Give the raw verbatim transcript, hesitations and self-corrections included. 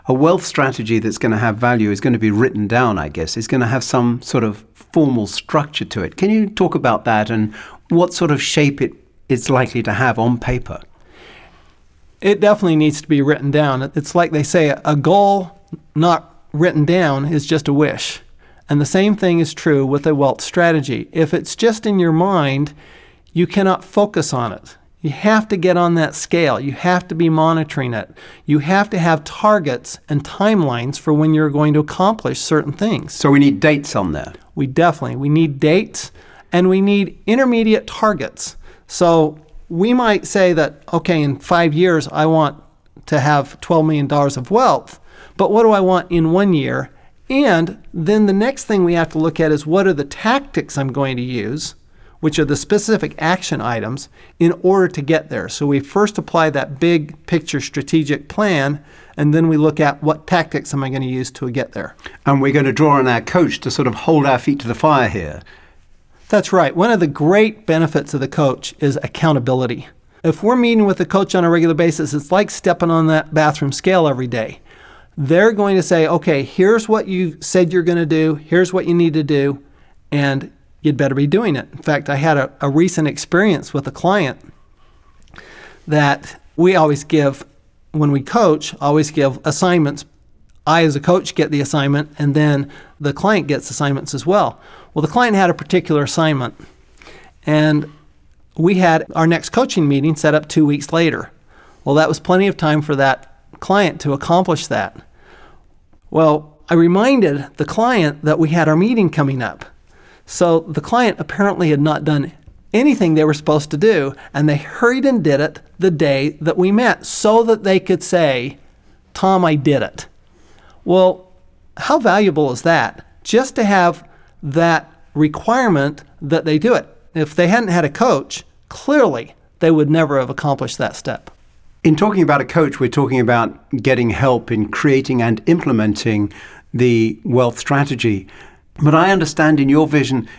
A wealth strategy that's going to have value is going to be written down, I guess. It's going to have some sort of formal structure to it. Can you talk about that and what sort of shape it, it's likely to have on paper? It definitely needs to be written down. It's like they say, a goal not written down is just a wish. And the same thing is true with a wealth strategy. If it's just in your mind, you cannot focus on it. You have to get on that scale. You have to be monitoring it. You have to have targets and timelines for when you're going to accomplish certain things. So we need dates on there. We definitely, we need dates and we need intermediate targets. So we might say that, okay, in five years, I want to have twelve million dollars of wealth, but what do I want in one year? And then the next thing we have to look at is what are the tactics I'm going to use, which are the specific action items, in order to get there. So we first apply that big picture strategic plan, and then we look at what tactics am I going to use to get there. And we're going to draw on our coach to sort of hold our feet to the fire here. That's right. One of the great benefits of the coach is accountability. If we're meeting with the coach on a regular basis, it's like stepping on that bathroom scale every day. They're going to say, okay, here's what you said you're going to do, here's what you need to do, and you'd better be doing it. In fact, I had a, a recent experience with a client that we always give, when we coach, always give assignments. I, as a coach, get the assignment, and then the client gets assignments as well. Well, the client had a particular assignment, and we had our next coaching meeting set up two weeks later. Well, that was plenty of time for that client to accomplish that. Well, I reminded the client that we had our meeting coming up. So the client apparently had not done anything they were supposed to do, and they hurried and did it the day that we met so that they could say, Tom, I did it. Well, how valuable is that? Just to have that requirement that they do it. If they hadn't had a coach, clearly they would never have accomplished that step. In talking about a coach, we're talking about getting help in creating and implementing the wealth strategy. But I understand in your vision,